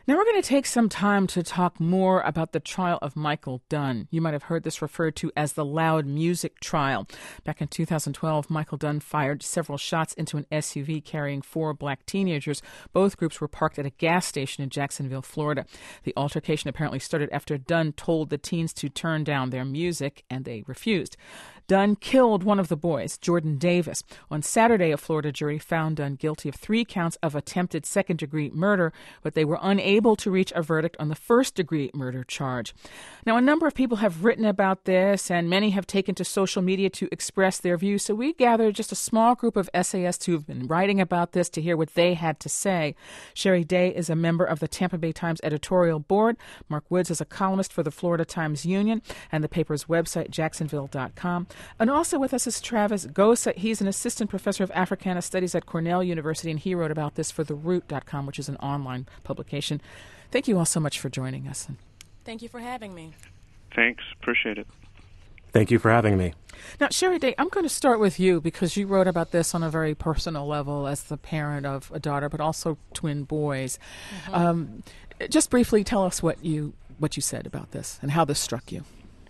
Now we're going to take some time to talk more about the trial of Michael Dunn. You might have heard this referred to as the Loud Music Trial. Back in 2012, Michael Dunn fired several shots into an SUV carrying 4 black teenagers. Both groups were parked at a gas station in Jacksonville, Florida. The altercation apparently started after Dunn told the teens to turn down their music, and they refused. Dunn killed one of the boys, Jordan Davis. On Saturday, a Florida jury found Dunn guilty of 3 counts of attempted second-degree murder, but they were unable to reach a verdict on the first-degree murder charge. Now, a number of people have written about this, and many have taken to social media to express their views, so we gathered just a small group of essayists who have been writing about this to hear what they had to say. Sherry Day is a member of the Tampa Bay Times editorial board. Mark Woods is a columnist for the Florida Times-Union and the paper's website, jacksonville.com. And also with us is Travis Gosa. He's an assistant professor of Africana Studies at Cornell University, and he wrote about this for TheRoot.com, which is an online publication. Thank you all so much for joining us. Thank you for having me. Thanks. Appreciate it. Thank you for having me. Now, Sherry Day, I'm going to start with you because you wrote about this on a very personal level as the parent of a daughter, but also twin boys. Mm-hmm. Just briefly tell us what you said about this and how this struck you.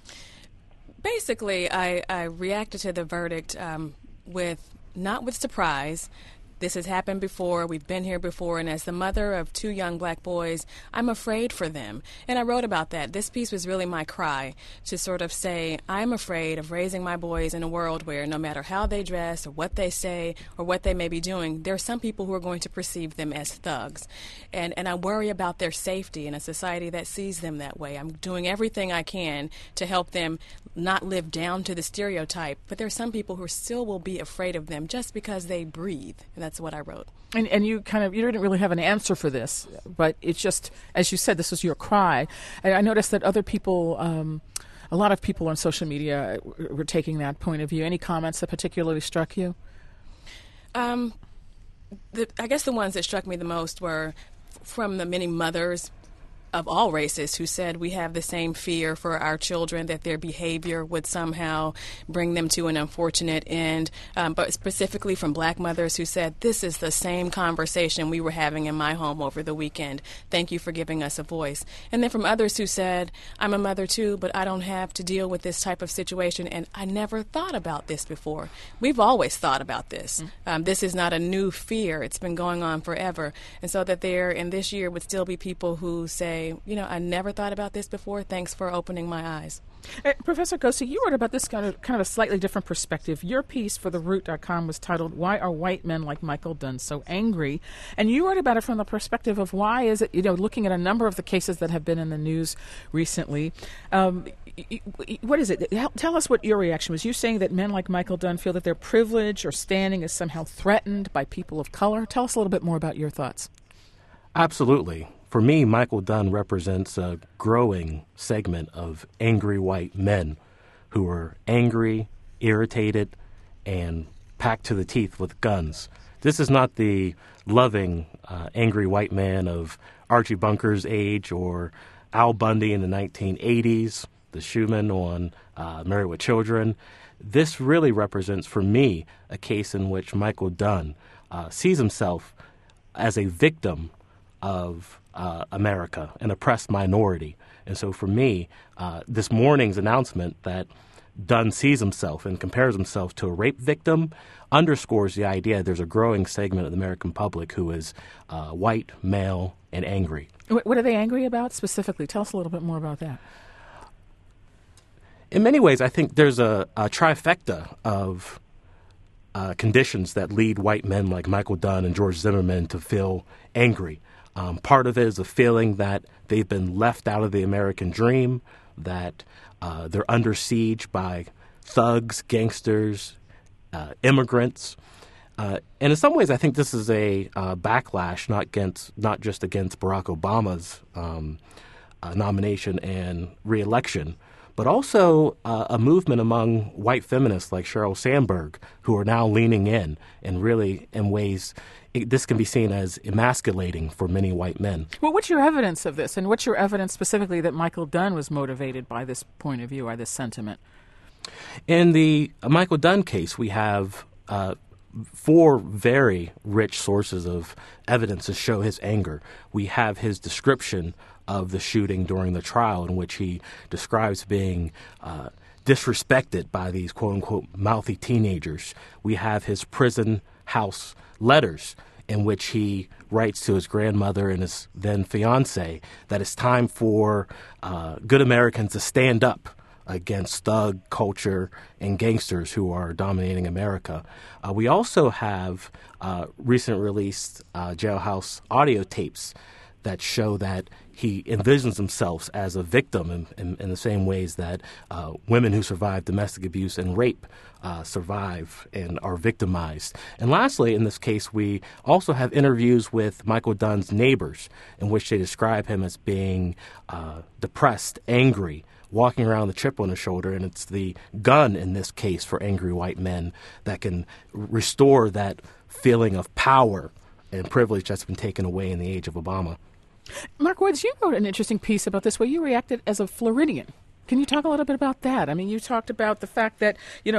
Basically, I reacted to the verdict not with surprise. This has happened before. We've been here before. And as the mother of 2 young black boys, I'm afraid for them. And I wrote about that. This piece was really my cry to sort of say, I'm afraid of raising my boys in a world where no matter how they dress or what they say or what they may be doing, there are some people who are going to perceive them as thugs. And I worry about their safety in a society that sees them that way. I'm doing everything I can to help them not live down to the stereotype. But there are some people who still will be afraid of them just because they breathe. And that's what I wrote. And you didn't really have an answer for this, but it's just, as you said, this was your cry. And I noticed that other people, a lot of people on social media were taking that point of view. Any comments that particularly struck you? I guess the ones that struck me the most were from the many mothers of all races who said we have the same fear for our children, that their behavior would somehow bring them to an unfortunate end, but specifically from black mothers who said this is the same conversation we were having in my home over the weekend. Thank you for giving us a voice. And then from others who said, I'm a mother too, but I don't have to deal with this type of situation, and I never thought about this before. We've always thought about this. This is not a new fear. It's been going on forever. And so that there in this year would still be people who say, I never thought about this before. Thanks for opening my eyes. Professor Gosa, you wrote about this kind of a slightly different perspective. Your piece for TheRoot.com was titled, Why Are White Men Like Michael Dunn So Angry? And you wrote about it from the perspective of why is it, looking at a number of the cases that have been in the news recently. What is it? Tell us what your reaction was. You saying that men like Michael Dunn feel that their privilege or standing is somehow threatened by people of color. Tell us a little bit more about your thoughts. Absolutely. For me, Michael Dunn represents a growing segment of angry white men who are angry, irritated, and packed to the teeth with guns. This is not the loving, angry white man of Archie Bunker's age or Al Bundy in the 1980s, the Schumann on Married with Children. This really represents, for me, a case in which Michael Dunn sees himself as a victim of America, an oppressed minority. And so for me, this morning's announcement that Dunn sees himself and compares himself to a rape victim underscores the idea there's a growing segment of the American public who is white, male, and angry. What are they angry about specifically? Tell us a little bit more about that. In many ways, I think there's a trifecta of conditions that lead white men like Michael Dunn and George Zimmerman to feel angry. Part of it is a feeling that they've been left out of the American dream, that they're under siege by thugs, gangsters, immigrants. And in some ways, I think this is a backlash not just against Barack Obama's nomination and reelection, but also a movement among white feminists like Sheryl Sandberg, who are now leaning in and really, in ways, this can be seen as emasculating for many white men. Well, what's your evidence of this? And what's your evidence specifically that Michael Dunn was motivated by this point of view or this sentiment? In the Michael Dunn case, we have four very rich sources of evidence to show his anger. We have his description of the shooting during the trial, in which he describes being disrespected by these quote-unquote mouthy teenagers. We have his prison house letters, in which he writes to his grandmother and his then fiancée that it's time for good Americans to stand up against thug culture and gangsters who are dominating America. We also have recent released jailhouse audio tapes that show that he envisions himself as a victim in the same ways that women who survive domestic abuse and rape survive and are victimized. And lastly, in this case, we also have interviews with Michael Dunn's neighbors in which they describe him as being depressed, angry, walking around with a chip on his shoulder, and it's the gun in this case for angry white men that can restore that feeling of power and privilege that's been taken away in the age of Obama. Mark Woods, you wrote an interesting piece about this where you reacted as a Floridian. Can you talk a little bit about that? I mean, you talked about the fact that,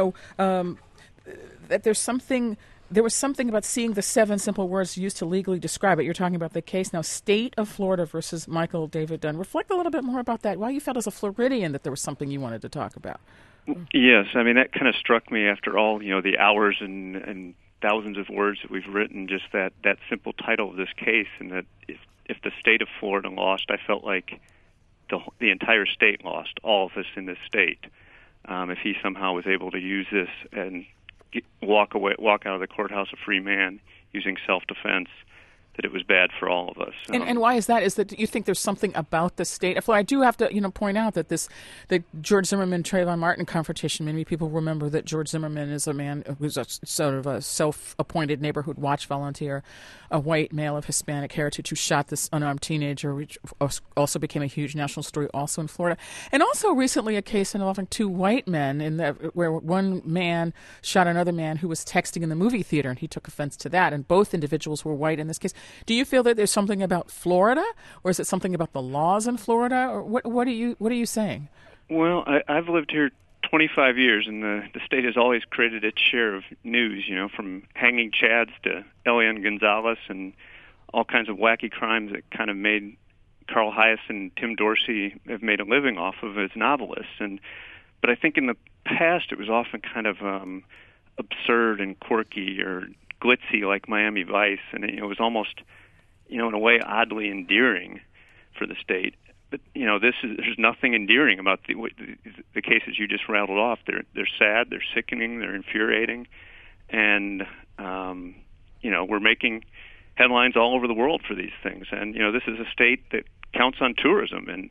that there was something about seeing the 7 simple words used to legally describe it. You're talking about the case now, State of Florida versus Michael David Dunn. Reflect a little bit more about that, why you felt as a Floridian that there was something you wanted to talk about. Yes, I mean, that kind of struck me after all, the hours and thousands of words that we've written, just that simple title of this case, and that if the state of Florida lost, I felt like the entire state lost, all of us in this state. If he somehow was able to use this and walk out of the courthouse a free man using self-defense, that it was bad for all of us. And why is that? Is that you think there's something about the state? I do have to, point out that the George Zimmerman Trayvon Martin confrontation. Many people remember that George Zimmerman is a man who's a sort of a self-appointed neighborhood watch volunteer, a white male of Hispanic heritage who shot this unarmed teenager, which also became a huge national story, also in Florida, and also recently a case involving 2 white men where one man shot another man who was texting in the movie theater, and he took offense to that, and both individuals were white in this case. Do you feel that there's something about Florida, or is it something about the laws in Florida, or what are you saying? Well, I've lived here 25 years, and the state has always created its share of news, from hanging Chads to Elian Gonzalez and all kinds of wacky crimes that kind of made Carl Hiatt and Tim Dorsey have made a living off of as novelists. But I think in the past it was often kind of absurd and quirky or glitzy like Miami Vice, and it was almost, in a way, oddly endearing for the state. But there's nothing endearing about the cases you just rattled off. They're sad, they're sickening, they're infuriating, and we're making headlines all over the world for these things. And this is a state that counts on tourism, and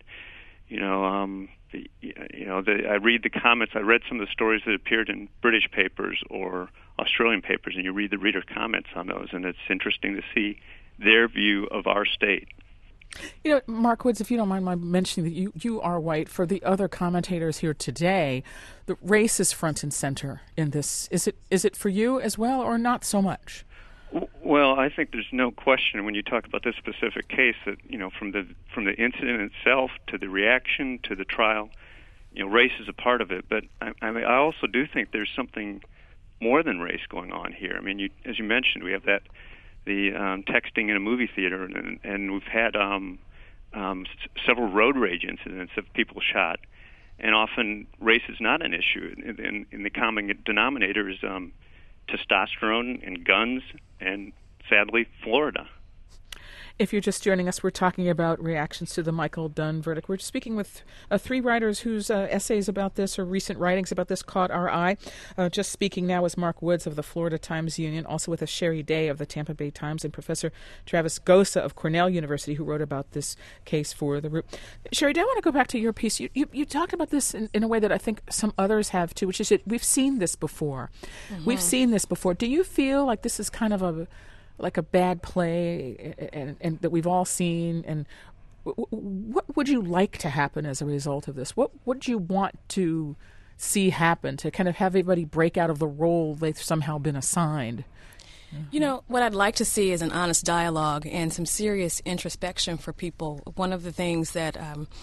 I read the comments. I read some of the stories that appeared in British papers or Australian papers, and you read the reader comments on those, and it's interesting to see their view of our state. Mark Woods, if you don't mind my mentioning that you are white, for the other commentators here today, the race is front and center in this. Is it for you as well, or not so much? Well, I think there's no question when you talk about this specific case that from the incident itself to the reaction to the trial, race is a part of it. But I also do think there's something more than race going on here. I mean, as you mentioned, we have the texting in a movie theater, and we've had several road rage incidents of people shot, and often race is not an issue. In the common denominator is testosterone and guns, and sadly, Florida. If you're just joining us, we're talking about reactions to the Michael Dunn verdict. We're speaking with 3 writers whose essays about this or recent writings about this caught our eye. Just speaking now is Mark Woods of the Florida Times Union, also with us Sherry Day of the Tampa Bay Times, and Professor Travis Gosa of Cornell University, who wrote about this case for The Root. Sherry Day, I want to go back to your piece. You talked about this in a way that I think some others have too, which is that we've seen this before. Mm-hmm. We've seen this before. Do you feel like this is kind of a bad play and that we've all seen, and what would you like to happen as a result of this? What would you want to see happen to kind of have everybody break out of the role they've somehow been assigned? What I'd like to see is an honest dialogue and some serious introspection for people. One of the things that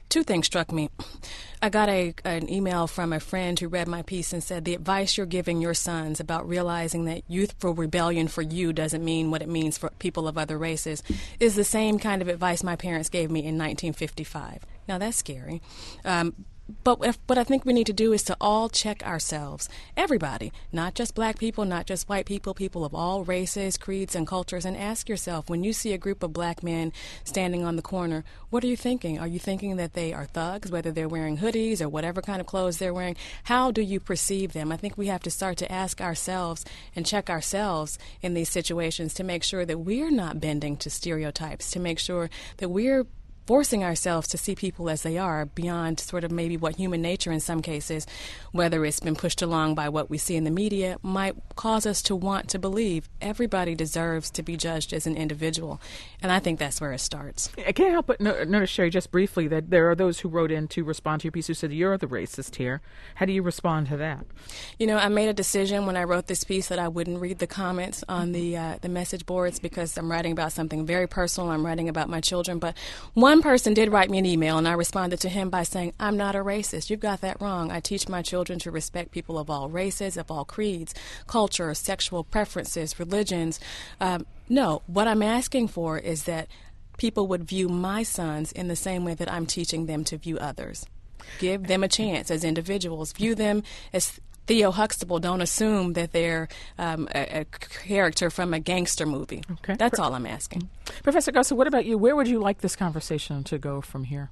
two things struck me. I got an email from a friend who read my piece and said, the advice you're giving your sons about realizing that youthful rebellion for you doesn't mean what it means for people of other races is the same kind of advice my parents gave me in 1955. Now, that's scary. But what I think we need to do is to all check ourselves, everybody, not just black people, not just white people, people of all races, creeds, and cultures, and ask yourself, when you see a group of black men standing on the corner, what are you thinking? Are you thinking that they are thugs, whether they're wearing hoodies or whatever kind of clothes they're wearing? How do you perceive them? I think we have to start to ask ourselves and check ourselves in these situations to make sure that we're not bending to stereotypes, to make sure that we're forcing ourselves to see people as they are beyond sort of maybe what human nature in some cases, whether it's been pushed along by what we see in the media, might cause us to want to believe everybody deserves to be judged as an individual. And I think that's where it starts. I can't help but notice, Sherry, just briefly, that there are those who wrote in to respond to your piece who said you're the racist here. How do you respond to that? You know, I made a decision when I wrote this piece that I wouldn't read the comments on the message boards because I'm writing about something very personal. I'm writing about my children. But one person did write me an email, and I responded to him by saying, I'm not a racist. You've got that wrong. I teach my children to respect people of all races, of all creeds, culture, sexual preferences, religions. No, what I'm asking for is that people would view my sons in the same way that I'm teaching them to view others. Give them a chance as individuals. View them as Theo Huxtable. Don't assume that they're a character from a gangster movie. Okay. That's all I'm asking. Professor Gossa, what about you? Where would you like this conversation to go from here?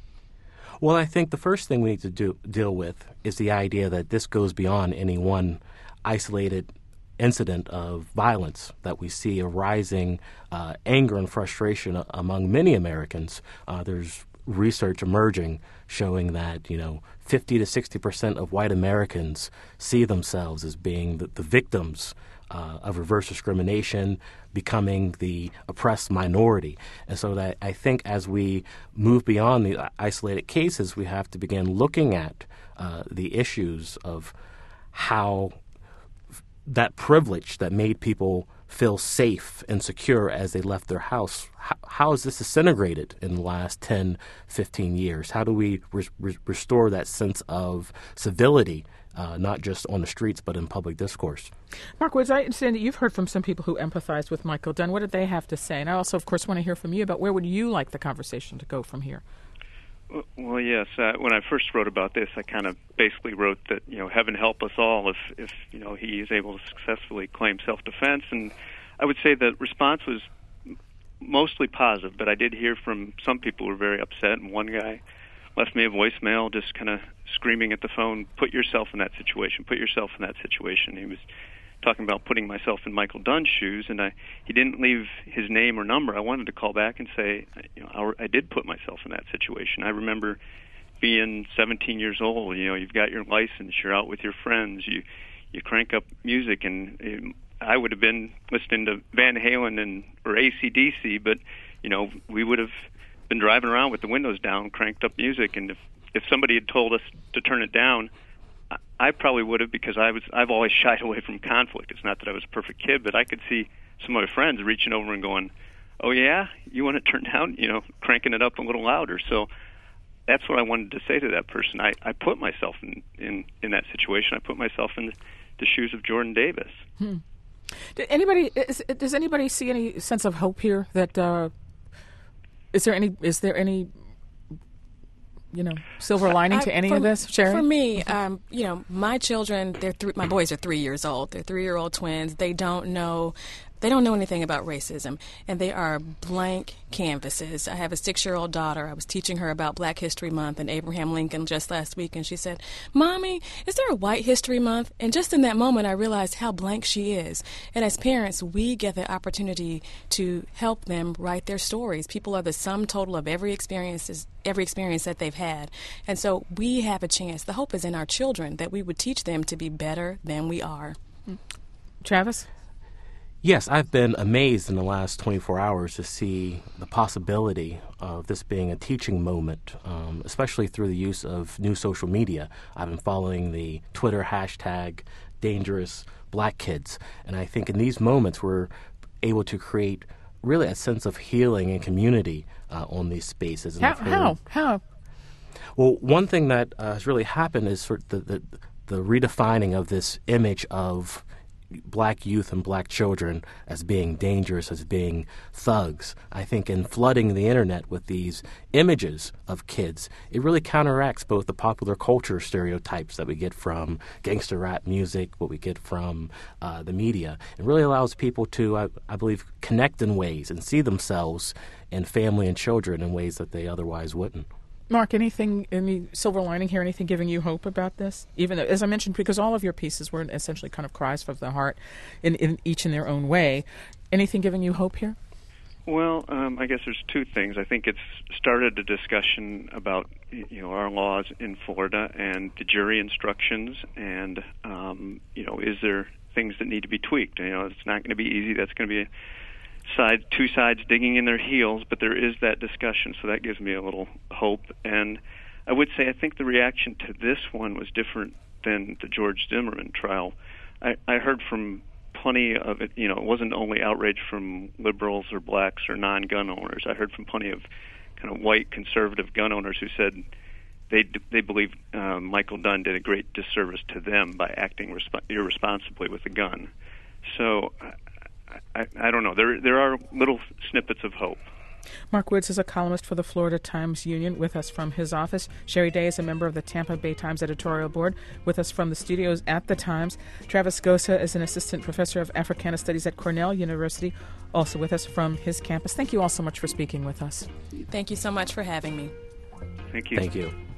Well, I think the first thing we need to deal with is the idea that this goes beyond any one isolated incident of violence, that we see a rising anger and frustration among many Americans. There's research emerging showing that, 50 to 60% of white Americans see themselves as being the victims of reverse discrimination, becoming the oppressed minority. And so that I think as we move beyond the isolated cases, we have to begin looking at the issues of how that privilege that made people feel safe and secure as they left their house, how is this disintegrated in the last 10, 15 years? How do we restore that sense of civility, not just on the streets, but in public discourse? Mark Woods, I understand that you've heard from some people who empathized with Michael Dunn. What did they have to say? And I also, of course, want to hear from you about where would you like the conversation to go from here? Well, yes. When I first wrote about this, I kind of basically wrote that, heaven help us all if he is able to successfully claim self-defense. And I would say the response was mostly positive, but I did hear from some people who were very upset. And one guy left me a voicemail just kind of screaming at the phone, put yourself in that situation, put yourself in that situation. He was talking about putting myself in Michael Dunn's shoes, and he didn't leave his name or number. I wanted to call back and say, I did put myself in that situation. I remember being 17 years old. You've got your license, you're out with your friends, you crank up music, and I would have been listening to Van Halen or AC/DC, but we would have been driving around with the windows down, cranked up music, and if somebody had told us to turn it down, I probably would have, because I've always shied away from conflict. It's not that I was a perfect kid, but I could see some of my friends reaching over and going, "Oh yeah, you want to turn down?" Cranking it up a little louder. So that's what I wanted to say to that person. I put myself in that situation. I put myself in the shoes of Jordan Davis. Does anybody see any sense of hope here? That is there any silver lining to any of this, Sherry? For me, my children, my boys are 3 years old. They're 3-year-old twins. They don't know anything about racism, and they are blank canvases. I have a 6-year-old daughter. I was teaching her about Black History Month and Abraham Lincoln just last week, and she said, "Mommy, is there a White History Month?" And just in that moment, I realized how blank she is. And as parents, we get the opportunity to help them write their stories. People are the sum total of every experience that they've had. And so we have a chance. The hope is in our children, that we would teach them to be better than we are. Travis? Yes, I've been amazed in the last 24 hours to see the possibility of this being a teaching moment, especially through the use of new social media. I've been following the Twitter hashtag #DangerousBlackKids, and I think in these moments we're able to create really a sense of healing and community on these spaces. And How? Well, one thing that has really happened is sort of the redefining of this image of black youth and black children as being dangerous, as being thugs. I think in flooding the internet with these images of kids, it really counteracts both the popular culture stereotypes that we get from gangster rap music, what we get from the media. It really allows people to, I believe, connect in ways and see themselves in family and children in ways that they otherwise wouldn't. Mark, any silver lining here, anything giving you hope about this? Even though, as I mentioned, because all of your pieces were essentially kind of cries from the heart in each in their own way. Anything giving you hope here? Well, I guess there's two things. I think it's started a discussion about our laws in Florida and the jury instructions, and is there things that need to be tweaked? It's not going to be easy. That's going to be two sides digging in their heels, but there is that discussion, so that gives me a little hope. And I would say I think the reaction to this one was different than the George Zimmerman trial. I heard from plenty of it, it wasn't only outrage from liberals or blacks or non-gun owners. I heard from plenty of kind of white conservative gun owners who said they believe Michael Dunn did a great disservice to them by acting irresponsibly with a gun. So I don't know. There are little snippets of hope. Mark Woods is a columnist for the Florida Times-Union. With us from his office, Sherry Day is a member of the Tampa Bay Times editorial board. With us from the studios at the Times, Travis Gosa is an assistant professor of Africana Studies at Cornell University, also with us from his campus. Thank you all so much for speaking with us. Thank you so much for having me. Thank you. Thank you.